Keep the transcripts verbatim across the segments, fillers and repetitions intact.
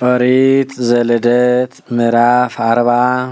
ኦሪት ዘልደት ምዕራፍ አርባ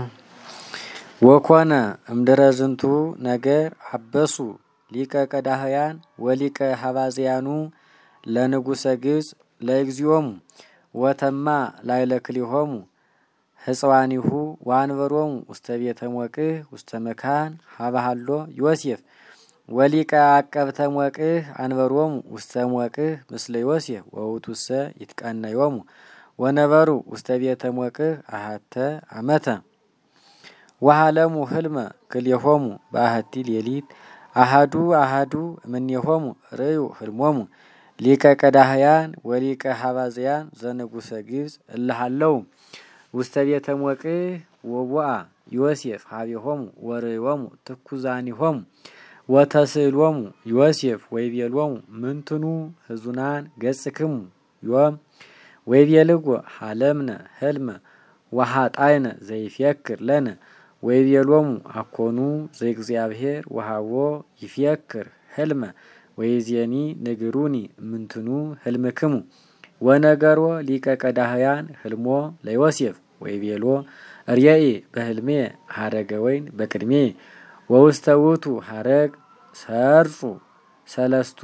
ወኮነ እምድረ ዝንቱ ነገር አበሱ ሊቀ ቀዳህያን ወሊቀ ሀባዝያኑ ለንጉሰ ግብጽ ለእግዚኦሙ ወተማ ላይለ ክሊሆሙ ህጽዋኒሁ ዋንበሮሙ ውስተ ቤተ ሞቅህ ውስተ መካን ሀባሃሎ ዮሴፍ ወሊቀ አቀብተ ሞቅህ አንበሮሙ ውስተ ሞቅህ ምስለ ዮሴፍ ወውቱሰ ይትቀነዮሙ ወነበሩ ውስተ ቤተ ሞቅህ አሃተ አመተ ወሃለሙ ህልመ ክልኤሆሙ በአሐቲ ሌሊት አሃዱ አሃዱ እምኔሆሙ ርእዩ ህልሞሙ ሊቀ ቀዳህያን ወሊቀ ሀባዝያን ዘንጉሰ ግብጽ እልሃለው ውስተ ቤተ ሞቅህ ወቦአ ዮሴፍ ሀቤሆሙ ወርእዮሙ ትኩዛኒሆሙ ወተስእሎሙ ዮሴፍ ወይቤሎሙ ምንትኑ ህዙናን ገጽክሙ ዮም ወይቤልዎ ሀለምነ ህልመ ወሃጣይነ ዘይፍክር ለነ ወይቤሎሙ አኮኑ ዘእግዚአብሔር ወሃቦ ይፍክር ህልመ ወይዜኒ ንግሩኒ ምንትኑ ህልምክሙ ወነገሮ ሊቀ ቀዳህያን ህልሞ ለዮሴፍ ወይቤሎ ርእይ በህልሜ ሀረገ ወይን በቅድሜ ወውስተ ውእቱ ሀረግ ሰርጹ ሰለስቱ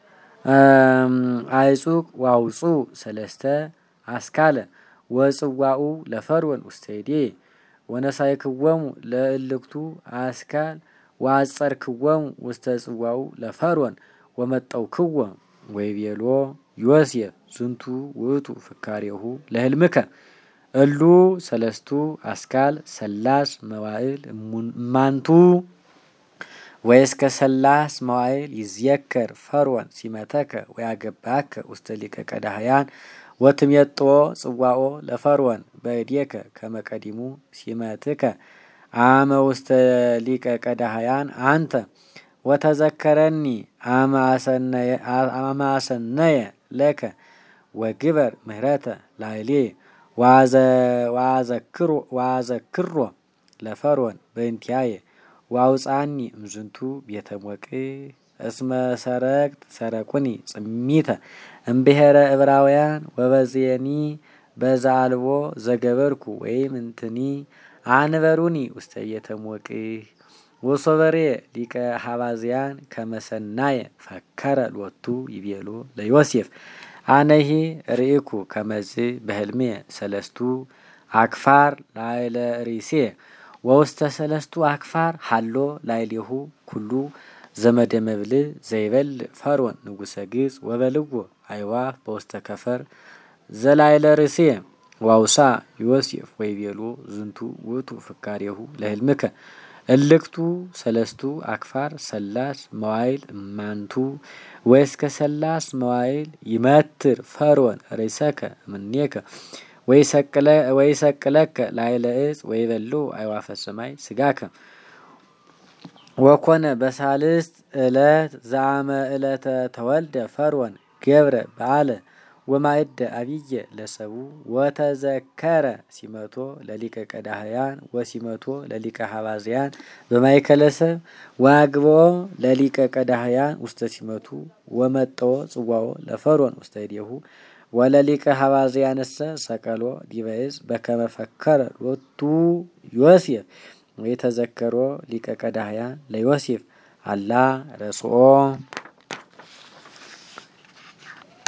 አይጹቅ ዋውጹ ሰለስተ አስካለ ወጽዋኡ ለፈርዖን ውስተ እዴ ወነሳይክወሙ ለእልክቱ አስካል ወአጸርክወሙ ውስተ ጽዋኡ ለፈርዖን ወመጠውክዎ ወይቤሎ ዮሴፍ ዝንቱ ውእቱ ፍካሬሁ ለህልምከ እሉ ሰለስቱ አስካል ሰላስ መዋዕል ማንቱ ወይስከ ሰላስ መዋዕል ይዝየከር ፈርዖን ሲመተከ ወያገባከ ውስተ ሊቀ ቀዳህያን ወትሜጥዎ ጽዋኦ ለፈርዖን በእዴከ ከመቀዲሙ ሲመትከ አመ ውስተ ሊቀ ቀዳህያን አንተ ወተዘከረኒ አመ አሰነየ ለከ ወግበር ምህረተ ላይሌ ዋዘክሮ ለፈርዖን በእንቲአየ ዋውፃኒ እምዝንቱ ቤተ ሞቅህ እስመ ሰረቅት ሰረቁኒ ጽሚተ እምብሔረ ዕብራውያን ወበዝየኒ በዛልቦ ዘገበርኩ ወይም እንትኒ አንበሩኒ ውስተ ቤተ ሞቅህ ወሶበሬ ሊቀ ሀባዝያን ከመሰናየ ፈከረ ሎቱ ይቤሎ ለዮሴፍ አነሂ ርእይኩ ከመዝ በህልሜ ሰለስቱ አክፋር ላይለ ሪሴ ወውስተ ሰለስቱ አክፋር ሃሎ ላይሌሁ ኩሉ ዘመደ መብል ዘይበል ፈርዖን ንጉሰ ግብጽ ወበልዎ አይዋፍ በውስተ ከፈር ዘላይለ ርሴ ዋውሳ ዮሴፍ ወይቤሎ ዝንቱ ውእቱ ፍካሬሁ ለህልምከ እልክቱ ሰለስቱ አክፋር ሰላስ መዋይል ማንቱ ወይስከ ሰላስ መዋይል ይመትር ፈርዖን ርእሰከ እምኔከ ወይሰቅለከ ላይለ እጽ ወይበሉ አይዋፈ ሰማይ ስጋከ ወኮነ በሳልስት ዕለት ዛመ ዕለተ ተወልደ ፈርዖን ገብረ በዓለ ወማእደ አብየ ለሰቡ ወተዘከረ ሲመቶ ለሊቀ ቀዳህያን ወሲመቶ ለሊቀ ሀባዝያን በማይከለሰብ ዋግቦ ለሊቀ ቀዳህያን ውስተ ሲመቱ ወመጠዎ ጽዋኦ ለፈርዖን ውስተ እዴሁ ወለሊቀ ሀባዝያንሰ ሰቀሎ ዲበ ዕፅ በከመ ፈከረ ሎቱ ዮሴፍ ወይተዘከሮ ሊቀ ቀዳህያን ለዮሴፍ አላ ረስኦ